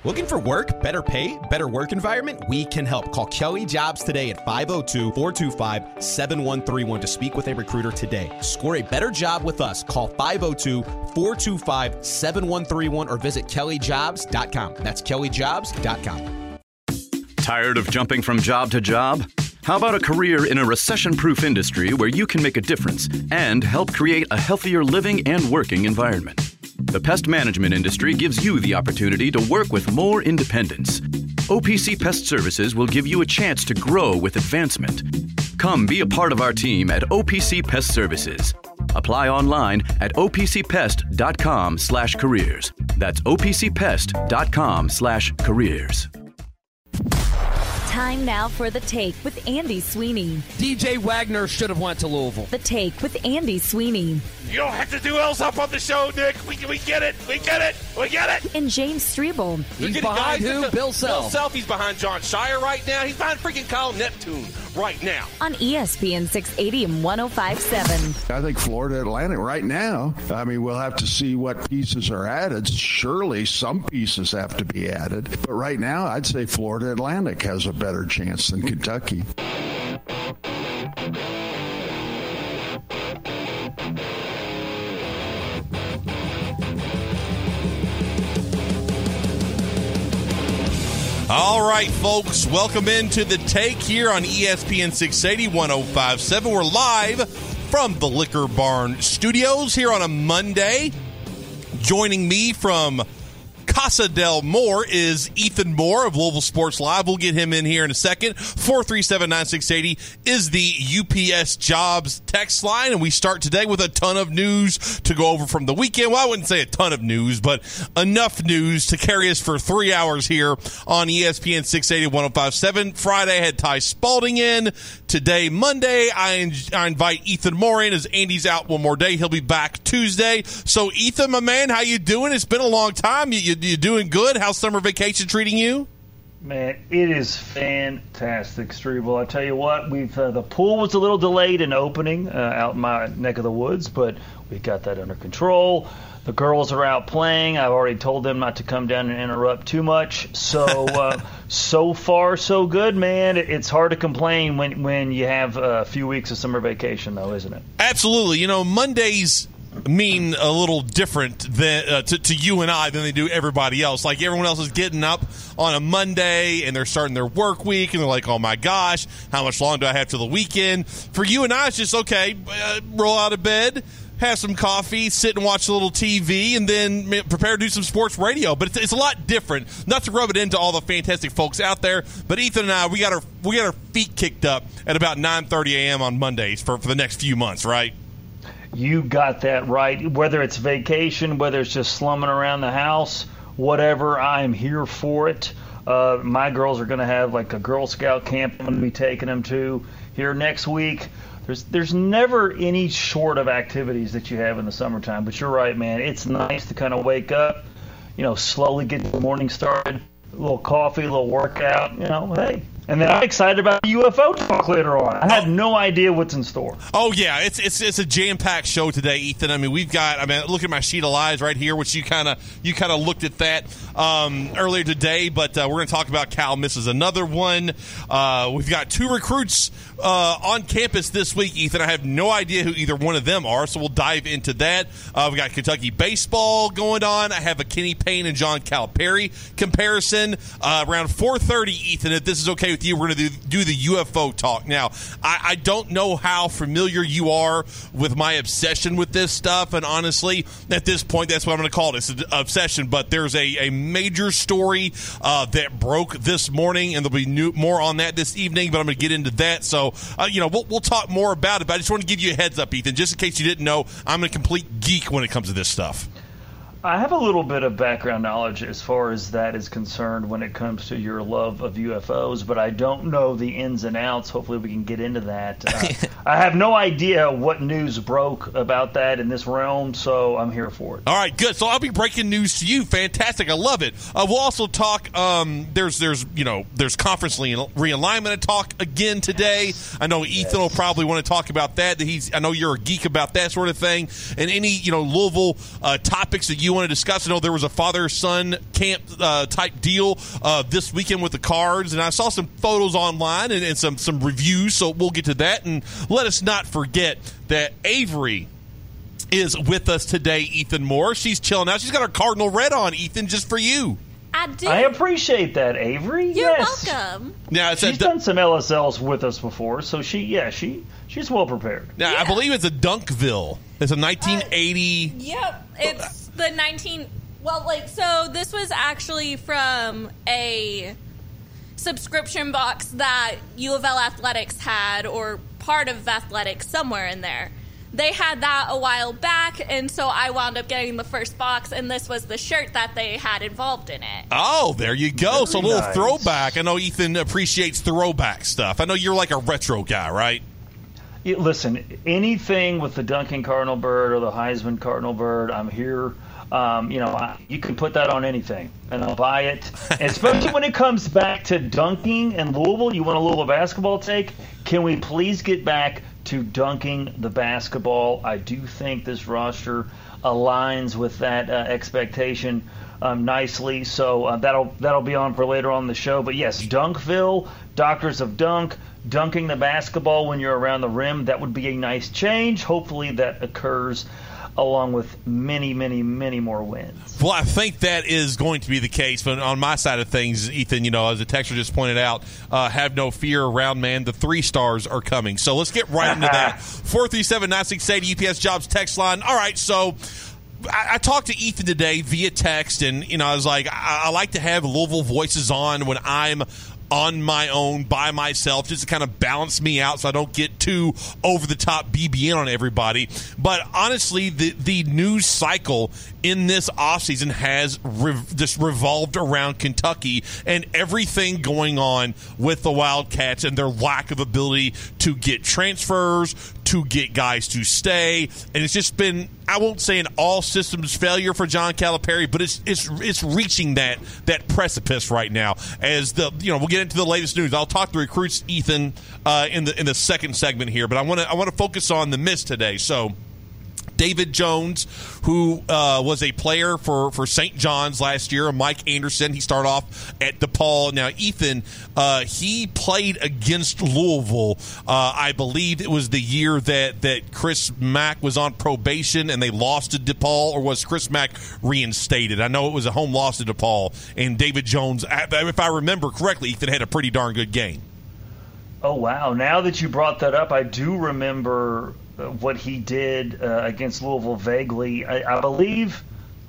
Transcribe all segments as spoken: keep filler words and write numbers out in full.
Looking for work, better pay, better work environment? We can help. Call Kelly Jobs today at five oh two, four two five, seven one three one to speak with a recruiter today. Score a better job with us. Call five oh two, four two five, seven one three one or visit kelly jobs dot com. That's kelly jobs dot com. Tired of jumping from job to job? How about a career in a recession-proof industry where you can make a difference and help create a healthier living and working environment? The pest management industry gives you the opportunity to work with more independence. O P C Pest Services will give you a chance to grow with advancement. Come be a part of our team at O P C Pest Services. Apply online at opcpest.com slash careers. That's opcpest.com slash careers. Time now for The Take with Andy Sweeney. D J Wagner should have went to Louisville. The Take with Andy Sweeney. You don't have to do else up on the show, Nick. We, we get it. We get it. We get it. And James Strebel. He's behind who? Bill Self. Bill Self. He's behind John Shire right now. He's behind freaking Kyle Neptune right now. On E S P N six eighty and one oh five point seven. I think Florida Atlantic right now, I mean, we'll have to see what pieces are added. Surely some pieces have to be added. But right now, I'd say Florida Atlantic has a better chance than Kentucky. All right, folks, welcome into The Take here on E S P N six eighty, one oh five point seven. We're live from the Liquor Barn Studios here on a Monday. Joining me from Casa del Moore is Ethan Moore of Louisville Sports Live. We'll get him in here in a second. four three seven, nine six eight zero is the U P S Jobs text line, and we start today with a ton of news to go over from the weekend. Well, I wouldn't say a ton of news, but enough news to carry us for three hours here on E S P N six eighty, one oh five point seven. Friday, I had Ty Spalding in. Today, Monday, I, in- I invite Ethan Moore in as Andy's out one more day. He'll be back Tuesday. So, Ethan, my man, how you doing? It's been a long time. You, you, you doing good? How's summer vacation treating you? Man, it is fantastic, Strebel. I tell you what, we've uh, the pool was a little delayed in opening uh, out in my neck of the woods, but we got that under control. The girls are out playing. I've already told them not to come down and interrupt too much. So, uh, so far, so good, man. It's hard to complain when, when you have a few weeks of summer vacation, though, isn't it? Absolutely. You know, Mondays mean a little different than uh, to, to you and I than they do everybody else. Like, everyone else is getting up on a Monday and they're starting their work week and they're like, oh my gosh, how much longer do I have till the weekend? For you and I, it's just, okay, uh, roll out of bed, have some coffee, sit and watch a little T V, and then prepare to do some sports radio. But it's, it's a lot different. Not to rub it into all the fantastic folks out there, but Ethan and I, we got our we got our feet kicked up at about nine thirty a.m. on Mondays for, for the next few months, right? You got that right. Whether it's vacation, whether it's just slumming around the house, whatever, I am here for it. Uh, my girls are going to have like a Girl Scout camp I'm going to be taking them to here next week. There's there's never any short of activities that you have in the summertime. But you're right, man. It's nice to kind of wake up, you know, slowly get the morning started, a little coffee, a little workout, you know, hey. And then I'm excited about the U F O talk later on. I have no idea what's in store. Oh, yeah. It's it's it's a jam-packed show today, Ethan. I mean, we've got, I mean, look at my sheet of lies right here, which you kind of you kind of looked at that um, earlier today. But uh, we're going to talk about Cal misses another one. Uh, we've got two recruits uh, on campus this week, Ethan. I have no idea who either one of them are, so we'll dive into that. Uh, we got Kentucky baseball going on. I have a Kenny Payne and John Calipari comparison. Uh, around four thirty, Ethan, if this is okay with you, we're going to do, do the U F O talk. Now, I, I don't know how familiar you are with my obsession with this stuff, and honestly, at this point, that's what I'm going to call it. It's an obsession, but there's a, a major story uh, that broke this morning, and there'll be new, more on that this evening, but I'm going to get into that. So, uh, you know, we'll, we'll talk more about it, but I just want to give you a heads up, Ethan, just in case you didn't know, I'm a complete geek when it comes to this stuff. I have a little bit of background knowledge as far as that is concerned when it comes to your love of U F Os, but I don't know the ins and outs. Hopefully we can get into that. Uh, I have no idea what news broke about that in this realm, so I'm here for it. All right, good. So I'll be breaking news to you. Fantastic. I love it. Uh, we'll also talk, um, there's, there's, you know, there's conference realignment talk again today. I know Ethan yes. will probably want to talk about that. He's, I know you're a geek about that sort of thing. And any, you know, Louisville uh, topics that you you want to discuss. I know there was a father-son camp uh, type deal uh, this weekend with the Cards, and I saw some photos online and, and some, some reviews, so we'll get to that. And let us not forget that Avery is with us today, Ethan Moore. She's chilling out. She's got her Cardinal red on, Ethan, just for you. I do. I appreciate that, Avery. You're yes. welcome. Now, it's She's a, done some L S Ls with us before, so she, yeah, she she's well prepared. Now, Yeah. I believe it's a Dunkville. It's a nineteen eighty. Uh, yep. It's the nineteen. Well, like, so this was actually from a subscription box that U of L Athletics had, or part of athletics somewhere in there. They had that a while back, and so I wound up getting the first box, and this was the shirt that they had involved in it. Oh, there you go. Very so a little nice. throwback. I know Ethan appreciates throwback stuff. I know you're like a retro guy, right? Yeah, listen, anything with the Duncan Cardinal Bird or the Heisman Cardinal Bird, I'm here. Um, you know, I, you can put that on anything, and I'll buy it. And especially when it comes back to dunking and Louisville, you want a Louisville basketball take? Can we please get back to dunking the basketball? I do think this roster aligns with that uh, expectation um, nicely. So uh, that'll that'll be on for later on in the show. But yes, Dunkville, Doctors of Dunk, dunking the basketball when you're around the rim, that would be a nice change. Hopefully that occurs along with many, many, many more wins. Well, I think that is going to be the case. But on my side of things, Ethan, you know, as the texter just pointed out, uh, have no fear around, man. The three stars are coming. So let's get right into that. four three seven, nine six eight, U P S Jobs text line. All right, so I, I talked to Ethan today via text, and, you know, I was like, I, I like to have Louisville voices on when I'm on my own, by myself, just to kind of balance me out so I don't get too over-the-top B B N on everybody. But honestly, the, the news cycle in this offseason has rev- just revolved around Kentucky and everything going on with the Wildcats and their lack of ability to get transfers, to get guys to stay. And it's just been, I won't say an all-systems failure for John Calipari, but it's it's it's reaching that that precipice right now. As the you know, we'll get into the latest news. I'll talk to recruits, Ethan, uh, in the in the second segment here, but I want to I want to focus on the miss today. So, David Jones, who uh, was a player for, for Saint John's last year, and Mike Anderson, he started off at DePaul. Now, Ethan, uh, he played against Louisville. Uh, I believe it was the year that, that Chris Mack was on probation and they lost to DePaul, or was Chris Mack reinstated? I know it was a home loss to DePaul, and David Jones, if I remember correctly, Ethan had a pretty darn good game. Oh, wow. Now that you brought that up, I do remember what he did uh, against Louisville vaguely. I, I believe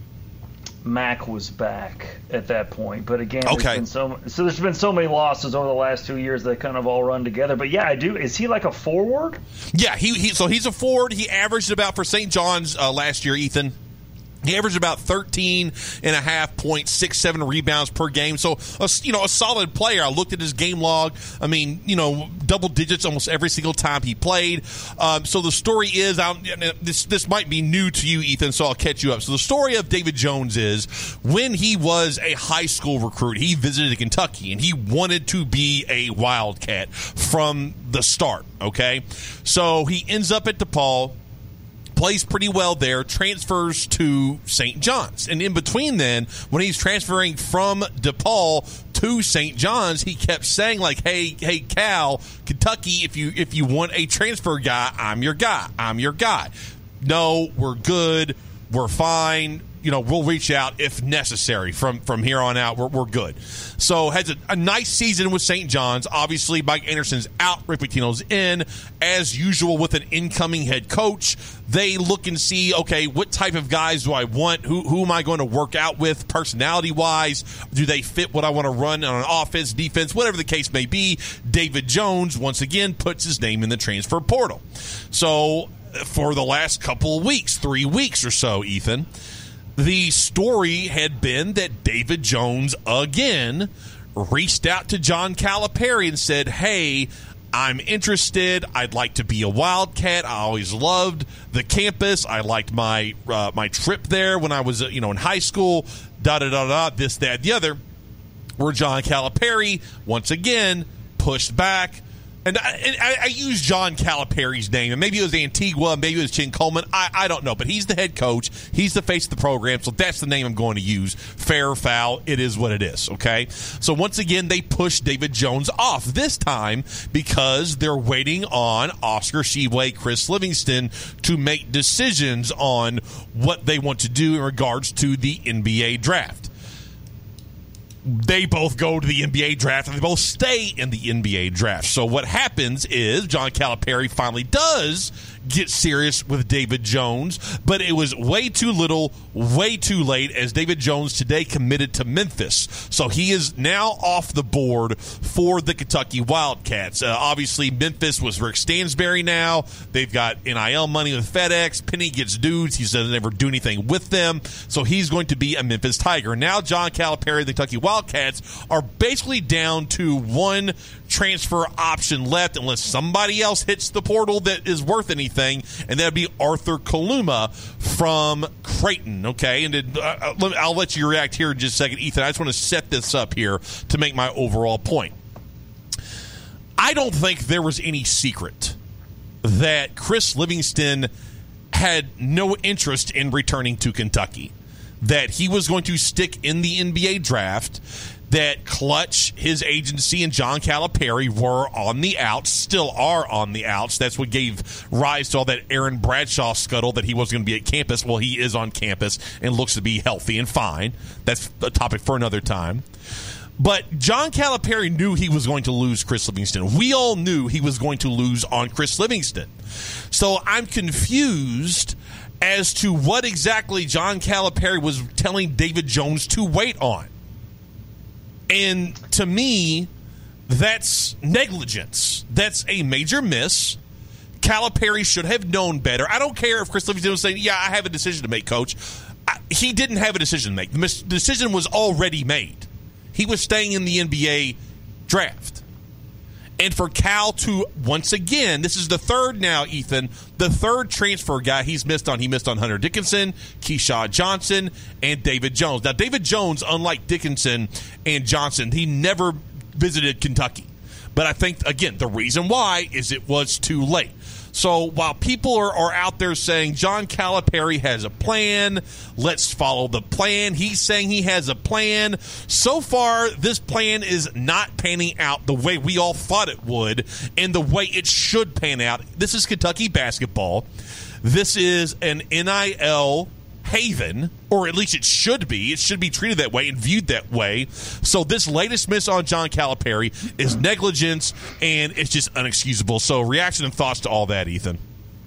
Mack was back at that point, but again, there's okay. been so so there's been so many losses over the last two years that kind of all run together. But yeah, I do. Is he like a forward? Yeah, he, he so he's a forward. He averaged about for Saint John's uh, last year, Ethan. He averaged about thirteen and a half point six seven rebounds per game. So, a, you know, a solid player. I looked at his game log. I mean, you know, double digits almost every single time he played. Um, so the story is, I'll, this this might be new to you, Ethan, so I'll catch you up. So the story of David Jones is, when he was a high school recruit, he visited Kentucky, and he wanted to be a Wildcat from the start, okay? So he ends up at DePaul, plays pretty well there, transfers to Saint John's. And in between then, when he's transferring from DePaul to Saint John's, he kept saying, like, hey, hey, Cal, Kentucky, if you if you want a transfer guy, I'm your guy. I'm your guy. No, we're good. We're fine. You know, we'll reach out if necessary. From from here on out, we're, we're good. So has a, a nice season with Saint John's. Obviously, Mike Anderson's out, Rick Pitino's in. As usual with an incoming head coach, they look and see, okay, what type of guys do I want? Who who am I going to work out with personality-wise? Do they fit what I want to run on an offense, defense, whatever the case may be? David Jones, once again, puts his name in the transfer portal. So for the last couple of weeks, three weeks or so, Ethan, the story had been that David Jones, again, reached out to John Calipari and said, hey, I'm interested. I'd like to be a Wildcat. I always loved the campus. I liked my uh, my trip there when I was, uh, you know, in high school, da-da-da-da, this, that, the other, where John Calipari, once again, pushed back And I, and I, I use John Calipari's name, and maybe it was Antigua, maybe it was Chin Coleman. I, I don't know, but he's the head coach. He's the face of the program, so that's the name I'm going to use. Fair or foul, it is what it is, okay? So once again, they push David Jones off, this time because they're waiting on Oscar Tshiebwe, Chris Livingston to make decisions on what they want to do in regards to the N B A draft. They both go to the N B A draft, and they both stay in the N B A draft. So what happens is John Calipari finally does get serious with David Jones, but it was way too little, way too late, as David Jones today committed to Memphis. So he is now off the board for the Kentucky Wildcats. Uh, obviously, Memphis was Rick Stansbury now. They've got N I L money with FedEx. Penny gets dudes. He doesn't ever do anything with them. So he's going to be a Memphis Tiger. Now John Calipari, the Kentucky Wildcats, are basically down to one transfer option left unless somebody else hits the portal that is worth anything, and that would be Arthur Kaluma from Creighton, okay? And it, uh, I'll let you react here in just a second, Ethan. I just want to set this up here to make my overall point. I don't think there was any secret that Chris Livingston had no interest in returning to Kentucky, that he was going to stick in the N B A draft, that Clutch, his agency, and John Calipari were on the outs, still are on the outs. That's what gave rise to all that Aaron Bradshaw scuttle that he wasn't going to be at campus. Well, he is on campus and looks to be healthy and fine. That's a topic for another time. But John Calipari knew he was going to lose Chris Livingston. We all knew he was going to lose on Chris Livingston. So I'm confused as to what exactly John Calipari was telling David Jones to wait on. And to me, that's negligence. That's a major miss. Calipari should have known better. I don't care if Chris Livingston was saying, yeah, I have a decision to make, Coach. I, he didn't have a decision to make. The mis- decision was already made. He was staying in the N B A draft. And for Cal to, once again, this is the third now, Ethan, the third transfer guy he's missed on. He missed on Hunter Dickinson, Keyshawn Johnson, and David Jones. Now, David Jones, unlike Dickinson and Johnson, he never visited Kentucky. But I think, again, the reason why is it was too late. So while people are, are out there saying John Calipari has a plan, let's follow the plan, he's saying he has a plan. So far, this plan is not panning out the way we all thought it would and the way it should pan out. This is Kentucky basketball. This is an N I L haven, or at least it should be. It should be treated that way and viewed that way. So this latest miss on John Calipari is negligence, and it's just unexcusable. So reaction and thoughts to all that, Ethan.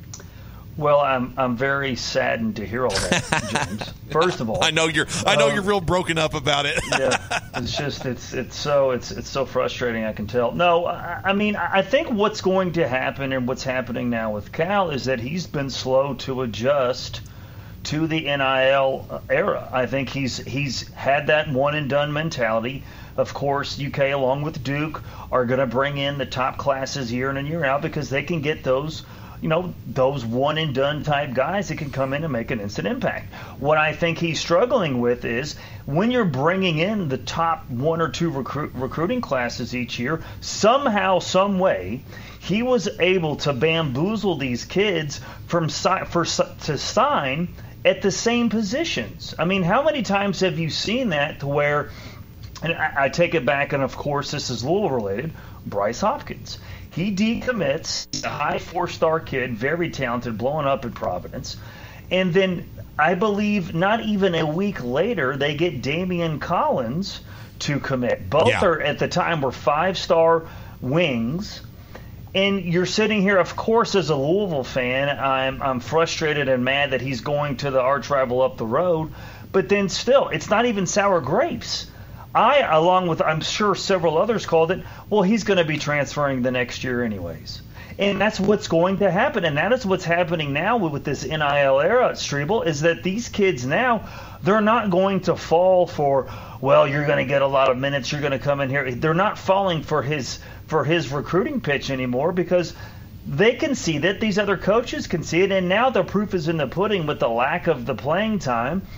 Well, I'm I'm very saddened to hear all that, James. First of all, I know you're I know um, you're real broken up about it. Yeah, it's just it's it's so it's it's so frustrating. I can tell. No, I, I mean I think what's going to happen and what's happening now with Cal is that he's been slow to adjust to the N I L era. I think he's he's had that one and done mentality. Of course, U K along with Duke are going to bring in the top classes year in and year out because they can get those, you know, those one and done type guys that can come in and make an instant impact. What I think he's struggling with is when you're bringing in the top one or two recruit, recruiting classes each year, somehow, some way, he was able to bamboozle these kids from for to sign at the same positions. I mean, how many times have you seen that to where, and I, I take it back, and of course this is Louisville related, Bryce Hopkins. He decommits, a high four-star kid, very talented, blowing up at Providence. And then I believe not even a week later, they get Damian Collins to commit. Both yeah. are at the time were five-star wings. And you're sitting here, of course, as a Louisville fan, I'm I'm frustrated and mad that he's going to the arch rival up the road. But then still, it's not even sour grapes. I, along with, I'm sure several others called it, well, he's going to be transferring the next year anyways. And that's what's going to happen. And that is what's happening now with this N I L era, Strebel, is that these kids now, they're not going to fall for, well, you're going to get a lot of minutes, you're going to come in here. They're not falling for his for his recruiting pitch anymore because they can see that, these other coaches can see it, and now the proof is in the pudding with the lack of the playing time.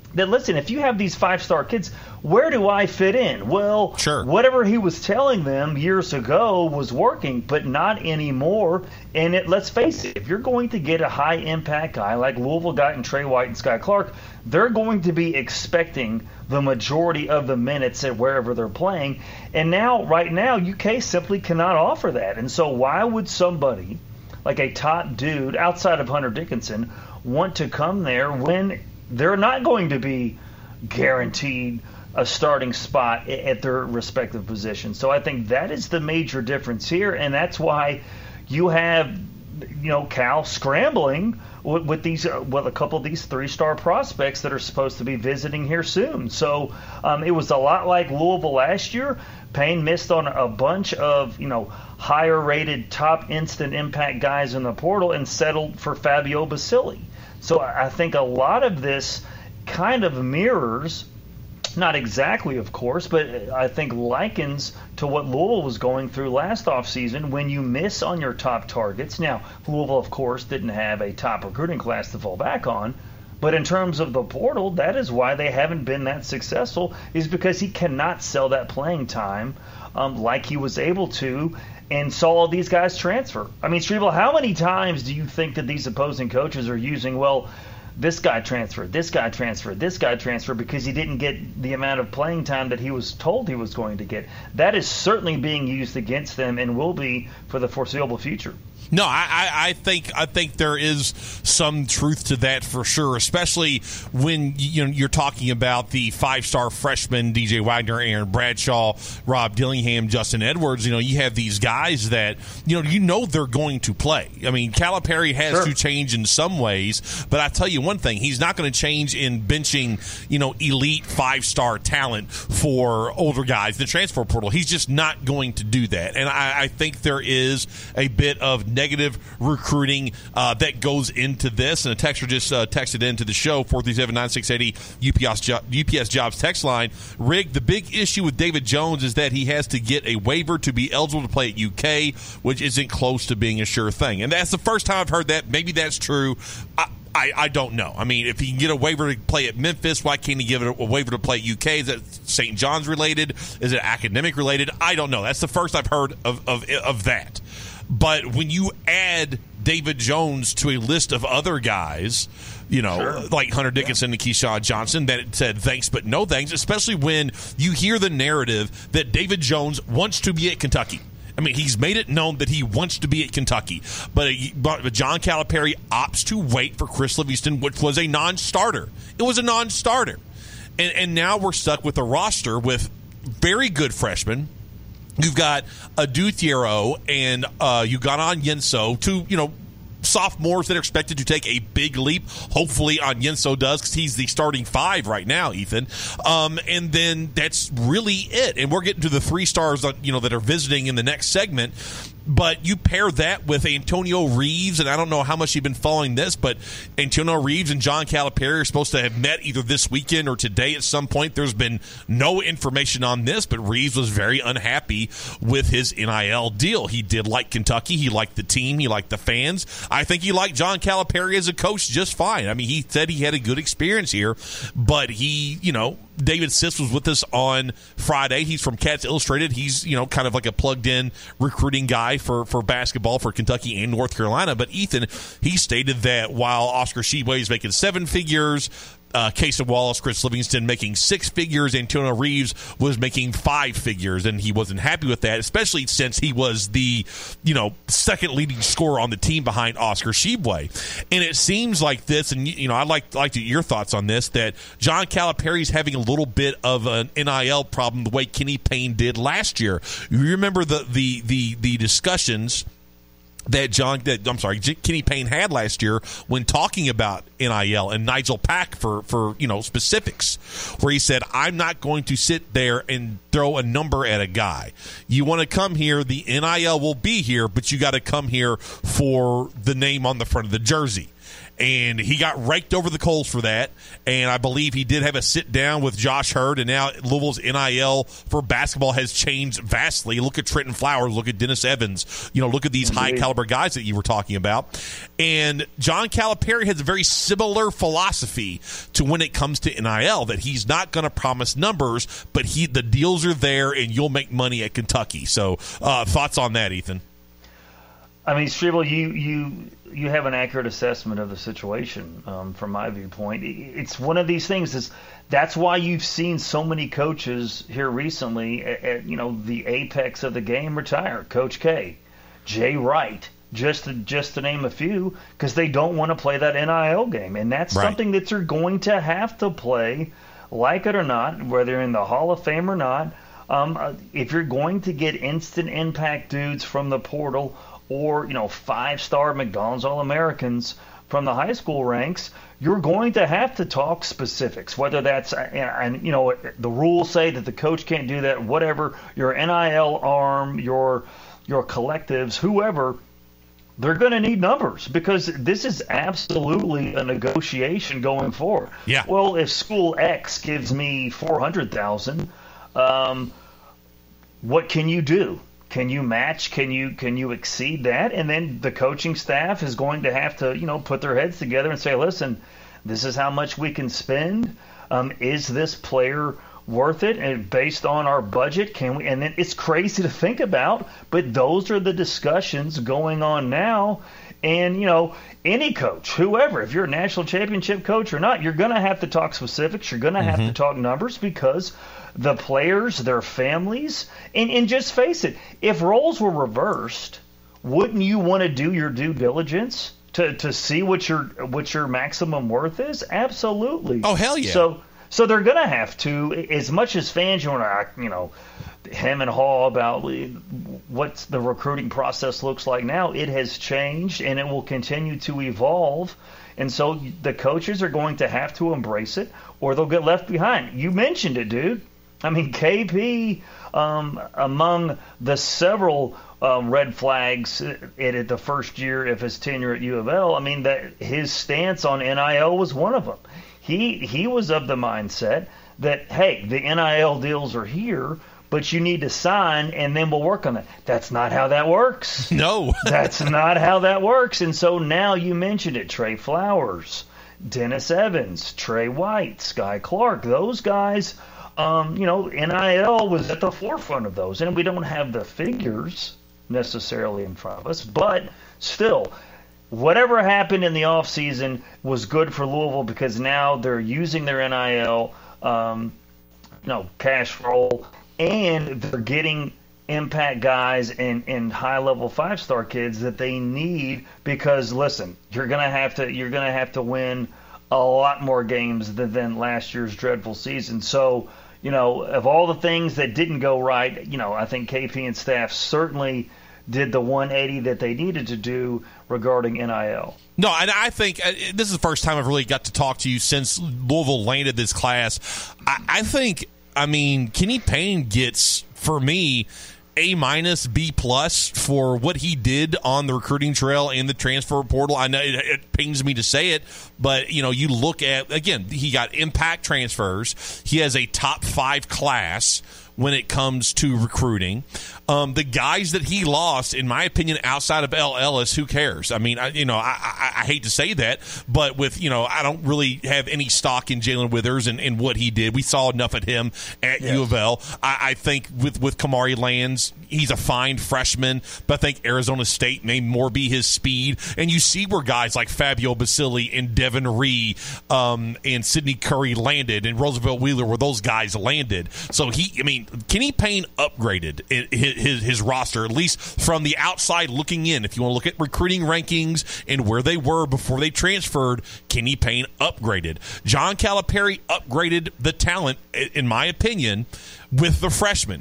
that, listen, if you have these five-star kids, where do I fit in? Well, sure. whatever he was telling them years ago was working, but not anymore. And it, let's face it, if you're going to get a high-impact guy like Louisville got in Trey White and Sky Clark, they're going to be expecting the majority of the minutes at wherever they're playing. And now, right now, U K simply cannot offer that. And so why would somebody like a top dude outside of Hunter Dickinson want to come there when they're not going to be guaranteed a starting spot at their respective positions? So I think that is the major difference here, and that's why you have, you know, Cal scrambling with, with these, with a couple of these three-star prospects that are supposed to be visiting here soon. So um, it was a lot like Louisville last year. Payne missed on a bunch of, you know, higher-rated, top instant impact guys in the portal and settled for Fabio Basili. So I think a lot of this kind of mirrors, not exactly, of course, but I think likens to what Louisville was going through last offseason when you miss on your top targets. Now, Louisville, of course, didn't have a top recruiting class to fall back on, but in terms of the portal, that is why they haven't been that successful, is because he cannot sell that playing time um, like he was able to, and saw all these guys transfer. I mean, Strebel, how many times do you think that these opposing coaches are using, well, this guy transferred, this guy transferred, this guy transferred because he didn't get the amount of playing time that he was told he was going to get? That is certainly being used against them and will be for the foreseeable future. No, I, I think I think there is some truth to that for sure, especially when you know, you're talking about the five-star freshmen, D J Wagner, Aaron Bradshaw, Rob Dillingham, Justin Edwards. You know, you have these guys that, you know, you know they're going to play. I mean, Calipari has Sure. to change in some ways, but I tell you one thing, he's not going to change in benching, you know, elite five-star talent for older guys, the transfer portal. He's just not going to do that. And I, I think there is a bit of negative recruiting uh, that goes into this. And a texter just uh, texted into the show, four three seven, nine six eight zero, U P S, jo- U P S Jobs text line. Rig, the big issue with David Jones is that he has to get a waiver to be eligible to play at U K, which isn't close to being a sure thing. And that's the first time I've heard that. Maybe that's true. I, I, I don't know. I mean, if he can get a waiver to play at Memphis, why can't he give it a waiver to play at U K? Is that Saint John's related? Is it academic related? I don't know. That's the first I've heard of, of, of that. But when you add David Jones to a list of other guys, you know, sure. like Hunter Dickinson yeah. and Keyshawn Johnson, that said thanks but no thanks, especially when you hear the narrative that David Jones wants to be at Kentucky. I mean, he's made it known that he wants to be at Kentucky. But, but John Calipari opts to wait for Chris Livingston, which was a non-starter. It was a non-starter. And, and now we're stuck with a roster with very good freshmen. You've got Adu Thiero and uh, Ugana Yenso, two, you know, sophomores that are expected to take a big leap. Hopefully Onyenso does, because he's the starting five right now, Ethan. Um, and then that's really it. And we're getting to the three stars that, you know, that are visiting in the next segment. But you pair that with Antonio Reeves, and I don't know how much you've been following this, but Antonio Reeves and John Calipari are supposed to have met either this weekend or today at some point. There's been no information on this, but Reeves was very unhappy with his N I L deal. He did like Kentucky. He liked the team. He liked the fans. I think he liked John Calipari as a coach just fine. I mean, he said he had a good experience here, but he, you know, David Sisk was with us on Friday. He's from Cats Illustrated. He's, you know, kind of like a plugged-in recruiting guy for, for basketball for Kentucky and North Carolina. But Ethan, he stated that while Oscar Tshiebwe is making seven figures, Uh, Casey Wallace, Chris Livingston making six figures, Antonio Reeves was making five figures, and he wasn't happy with that, especially since he was the, you know, second leading scorer on the team behind Oscar Tshiebwe. And it seems like this, and you know, I'd like like to your thoughts on this, that John Calipari's having a little bit of an N I L problem the way Kenny Payne did last year. You remember the the the, the discussions that John, that, I'm sorry, Kenny Payne had last year when talking about N I L and Nigel Pack for, for, you know, specifics, where he said, I'm not going to sit there and throw a number at a guy. You want to come here, the N I L will be here, but you got to come here for the name on the front of the jersey. and he got raked over the coals for that. And I believe he did have a sit down with Josh Hurd, and now Louisville's N I L for basketball has changed vastly. Look at Trenton Flowers, look at Dennis Evans, you know, look at these high caliber guys that you were talking about. And John Calipari has a very similar philosophy to when it comes to N I L, that he's not going to promise numbers, but he the deals are there, and you'll make money at Kentucky. So, uh, thoughts on that, Ethan? I mean, Strebel, you you you have an accurate assessment of the situation um, from my viewpoint. It's one of these things. Is that's why you've seen so many coaches here recently at, at you know the apex of the game retire. Coach K, Jay Wright, just to, just to name a few, because they don't want to play that N I L game, and that's right. something that you're going to have to play, like it or not, whether you're in the Hall of Fame or not. Um, if you're going to get instant impact dudes from the portal, or, you know, five-star McDonald's All-Americans from the high school ranks, you're going to have to talk specifics, whether that's, and you know, the rules say that the coach can't do that, whatever, your N I L arm, your your collectives, whoever, they're going to need numbers, because this is absolutely a negotiation going forward. Yeah. Well, if school X gives me four hundred thousand dollars, um, what can you do? Can you match? Can you can you exceed that? And then the coaching staff is going to have to, you know, put their heads together and say, listen, this is how much we can spend. Um, is this player worth it? And based on our budget, can we? And then it's crazy to think about, but those are the discussions going on now. And, you know, any coach, whoever, if you're a national championship coach or not, you're going to have to talk specifics. You're going to have mm-hmm. to talk numbers, because the players, their families, and, and just face it, if roles were reversed, wouldn't you want to do your due diligence to, to see what your what your maximum worth is? Absolutely. Oh, hell yeah. So so they're going to have to, as much as fans, you want to, you know, hem and haw about what the recruiting process looks like now. It has changed, and it will continue to evolve. And so the coaches are going to have to embrace it, or they'll get left behind. You mentioned it, dude. I mean, K P, um, among the several um, red flags at the first year of his tenure at U of L, I mean, that his stance on N I L was one of them. He he was of the mindset that, hey, the N I L deals are here, but you need to sign, and then we'll work on it. That's not how that works. No. That's not how that works. And so now you mentioned it, Trey Flowers, Dennis Evans, Trey White, Sky Clark, those guys, um, you know, N I L was at the forefront of those. And we don't have the figures necessarily in front of us, but still, whatever happened in the offseason was good for Louisville, because now they're using their N I L, um, you know, cash roll, and they're getting impact guys and, and high-level five-star kids that they need, because, listen, you're gonna have to you're gonna have to win a lot more games than, than last year's dreadful season. So, you know, of all the things that didn't go right, you know, I think K P and staff certainly did the one eighty that they needed to do regarding N I L. No, and I think uh, this is the first time I've really got to talk to you since Louisville landed this class. I, I think, I mean, Kenny Payne gets, for me, A minus, B plus for what he did on the recruiting trail and the transfer portal. I know it, it pains me to say it, but you know, you look at, again, he got impact transfers. He has a top five class when it comes to recruiting. Um, the guys that he lost, in my opinion, outside of L. Ellis, who cares? I mean, I, you know, I, I, I hate to say that, but with, you know, I don't really have any stock in Jalen Withers and, and what he did. We saw enough at him at yes. U of L. I, I think with, with Kamari Lands, he's a fine freshman, but I think Arizona State may more be his speed. And you see where guys like Fabio Basili and Devin Ree um, and Sidney Curry landed, and Roosevelt Wheeler, where those guys landed. So he, I mean, Kenny Payne upgraded his, his, his roster, at least from the outside looking in. If you want to look at recruiting rankings and where they were before they transferred, Kenny Payne upgraded. John Calipari upgraded the talent, in my opinion, with the freshmen,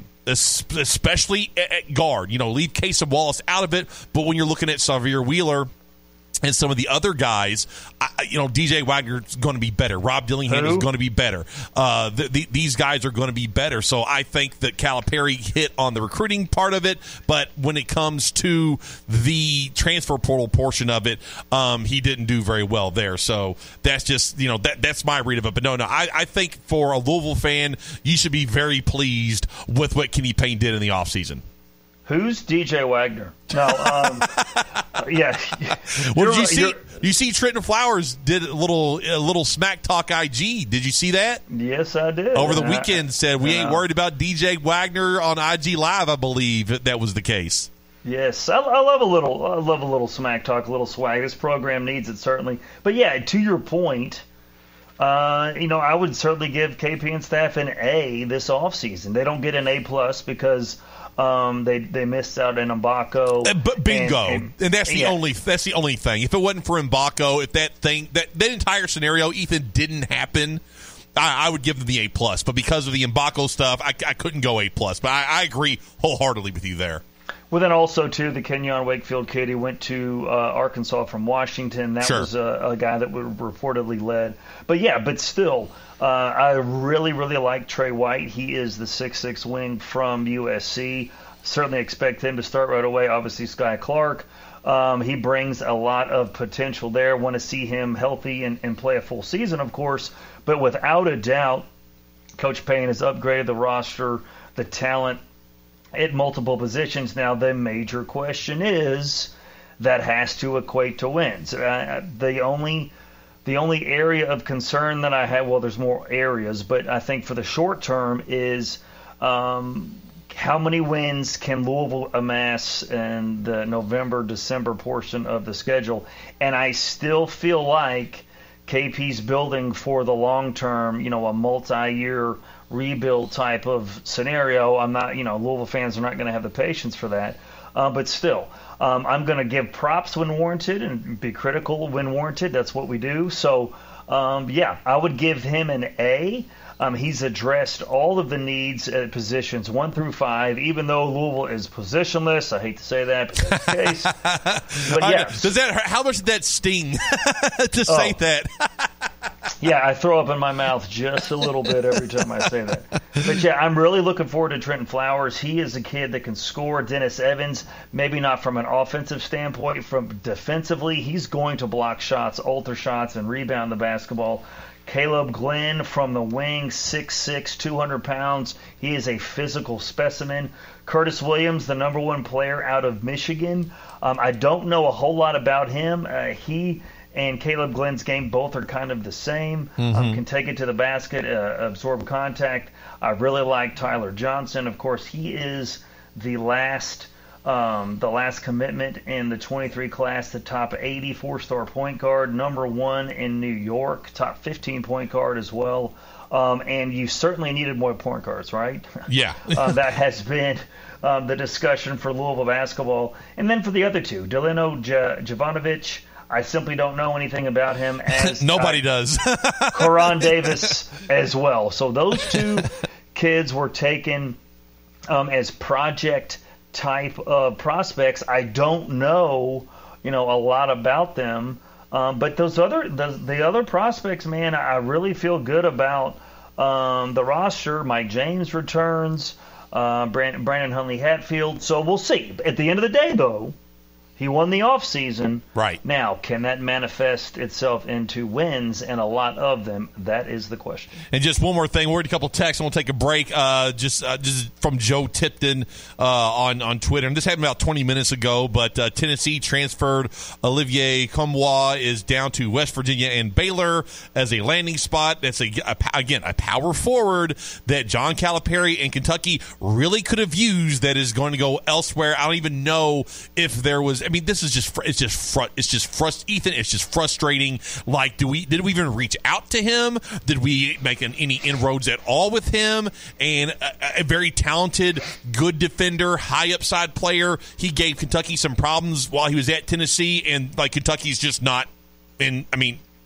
especially at guard. You know, leave Casey Wallace out of it, but when you're looking at Xavier Wheeler, And some of the other guys, I, you know, D J Wagner is going to be better. Rob Dillingham Who? is going to be better. Uh, the, the, these guys are going to be better. So I think that Calipari hit on the recruiting part of it, but when it comes to the transfer portal portion of it, um, he didn't do very well there. So that's just, you know, that that's my read of it. But no, no, I, I think for a Louisville fan, you should be very pleased with what Kenny Payne did in the offseason. Who's D J Wagner? No, um, yeah. Well, did you see? You see, Trenton Flowers did a little a little smack talk I G. Did you see that? Yes, I did. Over the and weekend, I, said we ain't worried about D J Wagner on I G Live. I believe that was the case. Yes, I, I love a little. I love a little smack talk, a little swag. This program needs it certainly. But yeah, to your point. Uh, you know, I would certainly give K P and staff an A this offseason. They don't get an A plus because. Um, they they missed out on Mbako. Uh, but bingo, and, and, and that's the yeah. only that's the only thing. If it wasn't for Mbako, if that thing that that entire scenario, Ethan, didn't happen, I, I would give them the A plus. But because of the Mbako stuff, I, I couldn't go A plus. But I, I agree wholeheartedly with you there. Well, then also too, the Kenyon Wakefield kid who went to uh, Arkansas from Washington. That sure. was a, a guy that would reportedly led. But yeah, but still. Uh, I really, really like Trey White. He is the six six wing from U S C. Certainly expect him to start right away. Obviously, Sky Clark. Um, he brings a lot of potential there. Want to see him healthy and, and play a full season, of course. But without a doubt, Coach Payne has upgraded the roster, the talent at multiple positions. Now, the major question is that has to equate to wins. Uh, the only... The only area of concern that I have, well, there's more areas, but I think for the short term is um, how many wins can Louisville amass in the November, December portion of the schedule. And I still feel like K P's building for the long term, you know, a multi-year rebuild type of scenario. I'm not, you know, Louisville fans are not going to have the patience for that. Uh, but still, um, I'm going to give props when warranted and be critical when warranted. That's what we do. So, um, yeah, I would give him an A. Um, he's addressed all of the needs at positions one through five, even though Louisville is positionless. I hate to say that, but that's the case. But yeah, does that hurt? How much did that sting to oh. say that? Yeah, I throw up in my mouth just a little bit every time I say that. But yeah, I'm really looking forward to Trenton Flowers. He is a kid that can score. Dennis Evans, maybe not from an offensive standpoint, from defensively, he's going to block shots, alter shots, and rebound the basketball. Caleb Glenn from the wing, six six, two hundred pounds. He is a physical specimen. Curtis Williams, the number one player out of Michigan. Um, I don't know a whole lot about him. Uh, he and Caleb Glenn's game both are kind of the same. Mm-hmm. Um, can take it to the basket, uh, absorb contact. I really like Tyler Johnson. Of course, he is the last um, the last commitment in the twenty-three class, the top eighty four-star point guard, number one in New York, top fifteen point guard as well. Um, and you certainly needed more point guards, right? Yeah. uh, that has been um, the discussion for Louisville basketball. And then for the other two, Delano J- Jovanovic, I simply don't know anything about him. As Nobody uh, does. Koron Davis as well. So those two kids were taken um, as project type of prospects. I don't know, you know, a lot about them. Um, but those other the, the other prospects, man, I really feel good about um, the roster. Mike James returns, uh, Brandon, Brandon Huntley Hatfield. So we'll see. At the end of the day, though, he won the offseason. Right. Now, can that manifest itself into wins, and a lot of them? That is the question. And just one more thing. We're at a couple texts, and we'll take a break. Uh, just uh, just from Joe Tipton uh, on, on Twitter. And this happened about twenty minutes ago, but uh, Tennessee transferred Olivier Combois is down to West Virginia and Baylor as a landing spot. That's, a, a again, a power forward that John Calipari and Kentucky really could have used that is going to go elsewhere. I don't even know if there was – I mean, this is just it's just fr- it's just frust- Ethan. It's just frustrating. Like, do we did we even reach out to him? Did we make an, any inroads at all with him? And a, a very talented, good defender, high upside player. He gave Kentucky some problems while he was at Tennessee, and like Kentucky's just not. And I mean, nothing.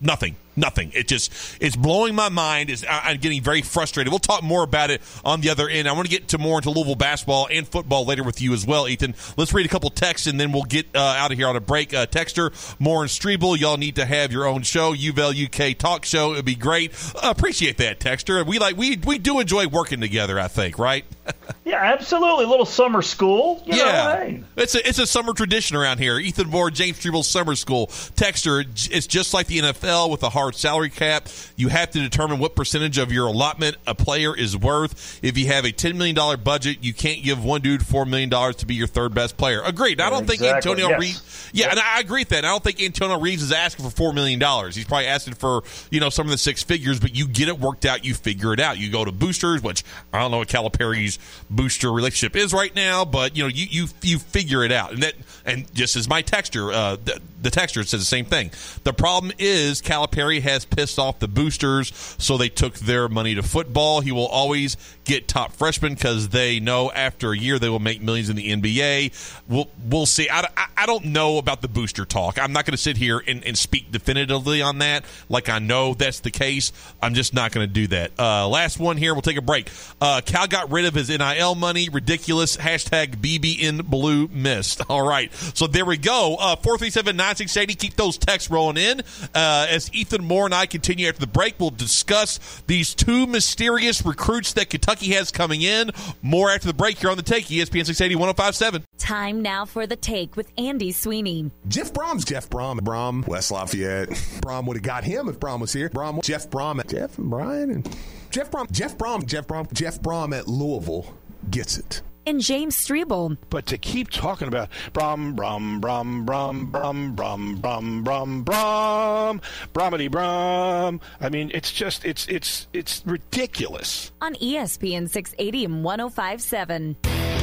Nothing. It just, it's blowing my mind. It's, I'm getting very frustrated. We'll talk more about it on the other end. I want to get to more into Louisville basketball and football later with you as well, Ethan. Let's read a couple texts, and then we'll get uh, out of here on a break. Uh, Texter, Moore and Strebel, y'all need to have your own show, U of L U K Talk Show. It would be great. Uh, appreciate that, Texter. We like we we do enjoy working together, I think, right? Yeah, absolutely. A little summer school. You yeah. know, hey. It's a, it's a summer tradition around here. Ethan Moore, James Strebel Summer School. Texter, it's just like the N F L with a hard salary cap. You have to determine what percentage of your allotment a player is worth. If you have a ten million dollars budget, you can't give one dude four million dollars to be your third best player. Agreed. I don't exactly. think Antonio yes. Reeves. Yeah, yep. and I agree with that. I don't think Antonio Reeves is asking for four million dollars. He's probably asking for, you know, some of the six figures, but you get it worked out. You figure it out. You go to boosters, which I don't know what Calipari's booster relationship is right now, but you know, you you you figure it out. And that, and just as my texture, uh, the, the texture says the same thing. The problem is Calipari has pissed off the boosters, so they took their money to football. He will always get top freshmen because they know after a year they will make millions in the N B A. We'll we'll see. I, I, I don't know about the booster talk. I'm not going to sit here and, and speak definitively on that. Like I know that's the case. I'm just not going to do that. Uh, last one here. We'll take a break. Uh, Cal got rid of his N I L money. Ridiculous. Hashtag B B in blue missed. All right. So there we go. Uh, four three seven, nine six eight zero. Keep those texts rolling in. Uh, as Ethan Moore and I continue after the break, we'll discuss these two mysterious recruits that Kentucky has coming in. More after the break here on The Take, E S P N six eighty, one oh five point seven. Time now for The Take with Andy Sweeney. Jeff Brom's Jeff Brom. Brom, West Lafayette. Brom would have got him if Brom was here. Brom, Jeff Brom, Jeff and Brian, and Jeff Brom, Jeff Brom, Jeff Brom, Jeff Brom at Louisville gets it. And James Strebel. But to keep talking about Brom, Brom, Brom, Brom, Brom, Brom, Brom, Brom, Brom, Bromity Brom. I mean, it's just, it's, it's, it's ridiculous. On E S P N six eighty and one oh five point seven.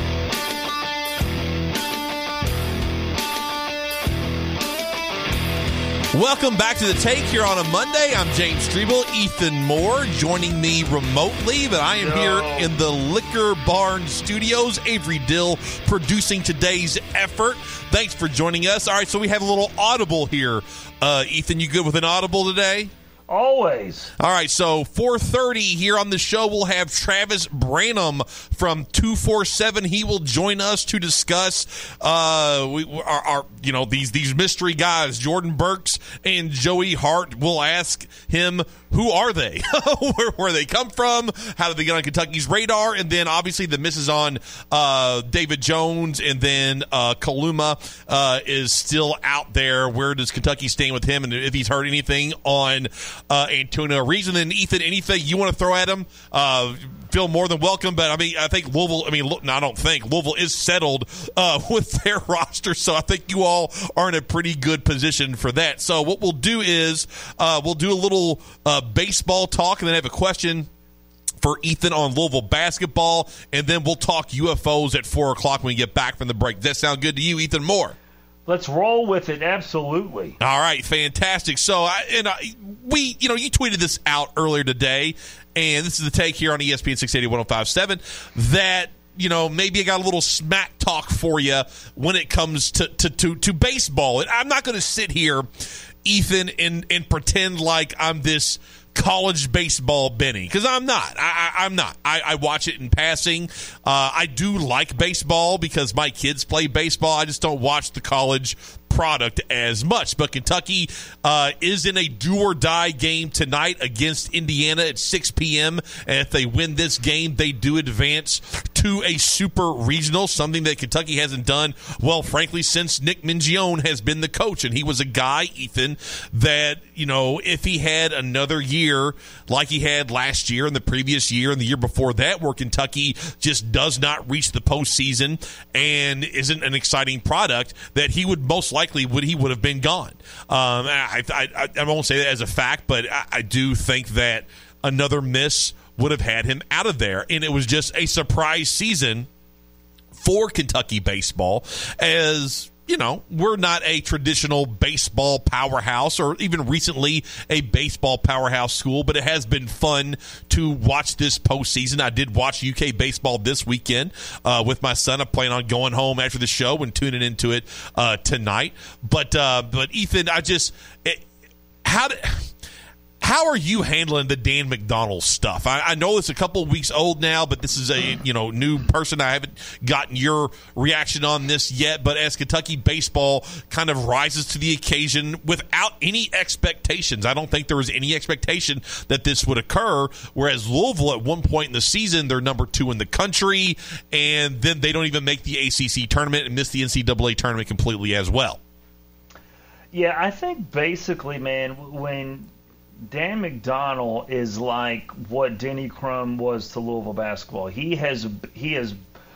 Welcome back to The Take here on a Monday. I'm James Strebel. Ethan Moore joining me remotely, but I am no. here in the Liquor Barn Studios. Avery Dill producing today's effort. Thanks for joining us. All right, so we have a little audible here. Uh, Ethan, you good with an audible today? Always. All right, so four thirty here on the show, we'll have Travis Branham from two forty-seven. He will join us to discuss uh, we, our, our, you know, these these mystery guys, Jordan Burks and Joey Hart. We'll ask him, who are they? where, where they come from? How did they get on Kentucky's radar? And then, obviously, the misses on uh, David Jones, and then uh, Kaluma uh, is still out there. Where does Kentucky stand with him? And if he's heard anything on Uh, Antonio Reeves. And then, Ethan, anything you want to throw at him, uh, feel more than welcome. But, I mean, I think Louisville, I mean, look, no, I don't think. Louisville is settled uh, with their roster, so I think you all are in a pretty good position for that. So what we'll do is uh, we'll do a little uh, baseball talk, and then I have a question for Ethan on Louisville basketball, and then we'll talk U F Os at four o'clock when we get back from the break. Does that sound good to you, Ethan Moore? Let's roll with it, absolutely. All right, fantastic. So, I, and I, we, you know, you tweeted this out earlier today, and this is The Take here on E S P N six eighty, one oh five point seven, that, you know, maybe I got a little smack talk for you when it comes to, to, to, to baseball. And I'm not going to sit here, Ethan, and, and pretend like I'm this college baseball Benny, because I'm not. I, I, I'm not. I, I watch it in passing. Uh, I do like baseball because my kids play baseball. I just don't watch the college product as much. But Kentucky uh, is in a do-or-die game tonight against Indiana at six p.m. And if they win this game, they do advance to a super regional, something that Kentucky hasn't done, well, frankly, since Nick Mingione has been the coach. And he was a guy, Ethan, that, you know, if he had another year like he had last year and the previous year and the year before that, where Kentucky just does not reach the postseason and isn't an exciting product, that he would most likely would he would have been gone. Um, I, I, I won't say that as a fact, but I, I do think that another miss would have had him out of there. And it was just a surprise season for Kentucky baseball, as, you know, we're not a traditional baseball powerhouse or even recently a baseball powerhouse school, but it has been fun to watch this postseason. I did watch U K baseball this weekend uh, with my son. I plan on going home after the show and tuning into it uh, tonight. But, uh, but Ethan, I just it, – how did – how are you handling the Dan McDonnell stuff? I, I know it's a couple of weeks old now, but this is a you know new person. I haven't gotten your reaction on this yet, but as Kentucky baseball kind of rises to the occasion without any expectations, I don't think there was any expectation that this would occur, whereas Louisville at one point in the season, they're number two in the country, and then they don't even make the A C C tournament and miss the N C double A tournament completely as well. Yeah, I think basically, man, when Dan McDonnell is like what Denny Crum was to Louisville basketball. He has he has